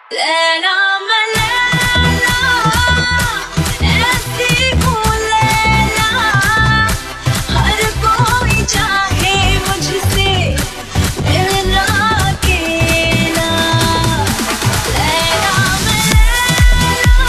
लैला मैं लैला, ऐसी हूँ लैला, हर कोई चाहे मुझसे मिलना अकेला। लैला मैं लैला,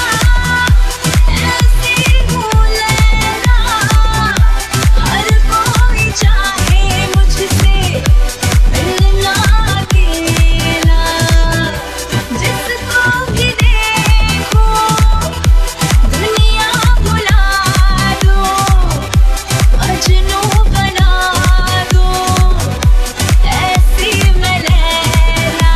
ऐसी हूँ लैला, हर कोई चाहे मुझसे मिलना अकेला। जिसको भी देखो दुनिया भुला दो, मजनू बना दो, ऐसी मैं लैला।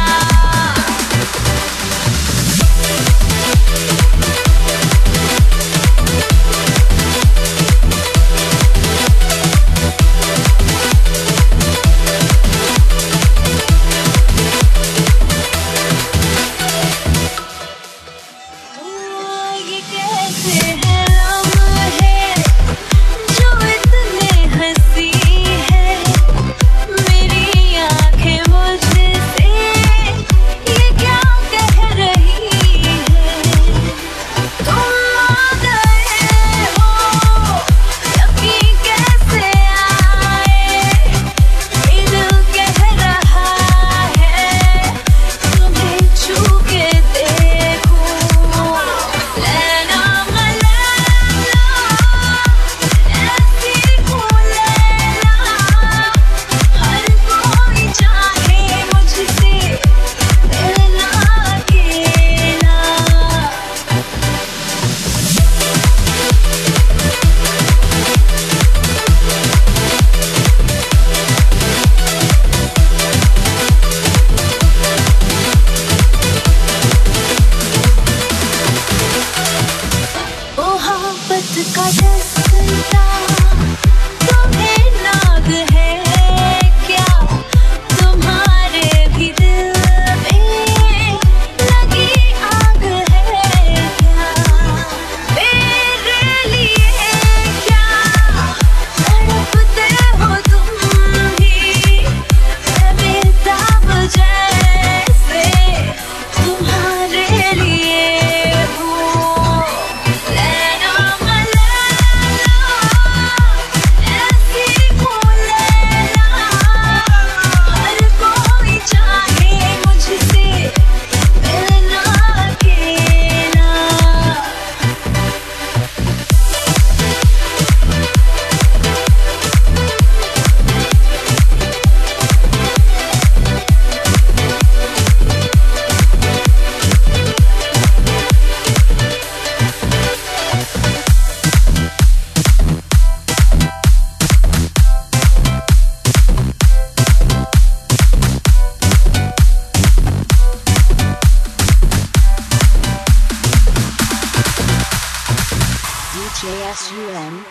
ये कैसे है लम्हे जो इतने हंसी है, मेरी आंखें मुझसे ये क्या कह रही है। तुम आ गए हो, यकीन कैसे आए, ये दिल कह रहा है तुम्हें छू के देखो। लैला मैं लैला, ऐसी हूँ लैला, हर कोई चाहे मुझसे मिलना अकेला। मोहब्बत का दस्तूरा तुम्हें नाग है क्या, तुम्हारे भी दिल में लगी आग है क्या। मेरे लिए क्या तड़पते हो तुम भी, मैं बेताब जैसे तुम्हारे लिए हूँ। लैला मैं लैला, ऐसी हूँ लैला, हर कोई चाहे मुझसे मिलना अकेला। DJSUN